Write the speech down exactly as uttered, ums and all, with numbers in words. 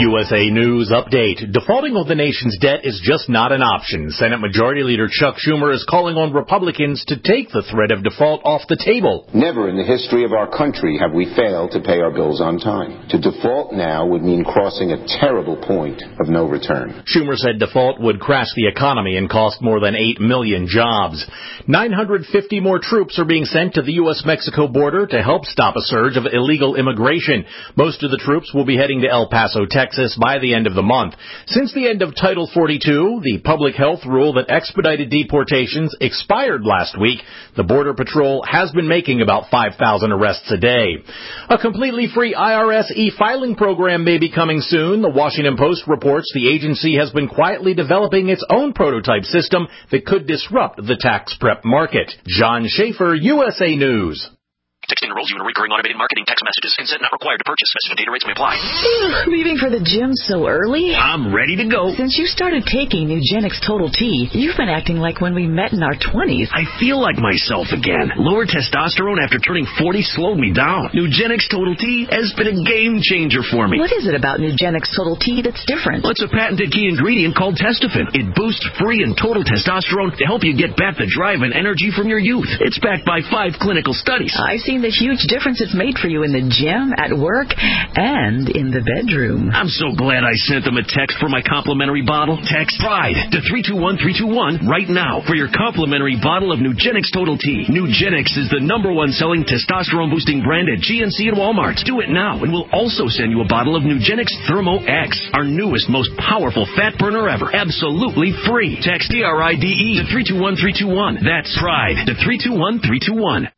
U S A News Update. Defaulting on the nation's debt is just not an option. Senate Majority Leader Chuck Schumer is calling on Republicans to take the threat of default off the table. Never in the history of our country have we failed to pay our bills on time. To default now would mean crossing a terrible point of no return. Schumer said default would crash the economy and cost more than eight million jobs. nine hundred fifty more troops are being sent to the U S Mexico border to help stop a surge of illegal immigration. Most of the troops will be heading to El Paso, Texas by the end of the month. Since the end of Title forty-two, the public health rule that expedited deportations expired last week, the Border Patrol has been making about five thousand arrests a day. A completely free I R S e-filing program may be coming soon. The Washington Post reports the agency has been quietly developing its own prototype system that could disrupt the tax prep market. John Schaefer, U S A News. Texting enrolls you in recurring automated marketing text messages. Consent not required to purchase. Message and data rates may apply. Leaving for the gym so early? I'm ready to go. Since you started taking Nugenix Total T, you've been acting like when we met in our twenties. I feel like myself again. Lower testosterone after turning forty slowed me down. Nugenix Total T has been a game changer for me. What is it about Nugenix Total T that's different? Well, it's a patented key ingredient called Testofen. It boosts free and total testosterone to help you get back the drive and energy from your youth. It's backed by five clinical studies. I've seen the huge difference it's made for you in the gym, at work, and in the bedroom. I'm so glad I sent them a text for my complimentary bottle. Text PRIDE to three two one three two one right now for your complimentary bottle of Nugenix Total T. Nugenix is the number one selling testosterone-boosting brand at G N C and Walmart. Do it now, and we'll also send you a bottle of Nugenix Thermo X, our newest, most powerful fat burner ever. Absolutely free. Text T R I D E to three two one three two one. That's PRIDE to three two one three two one.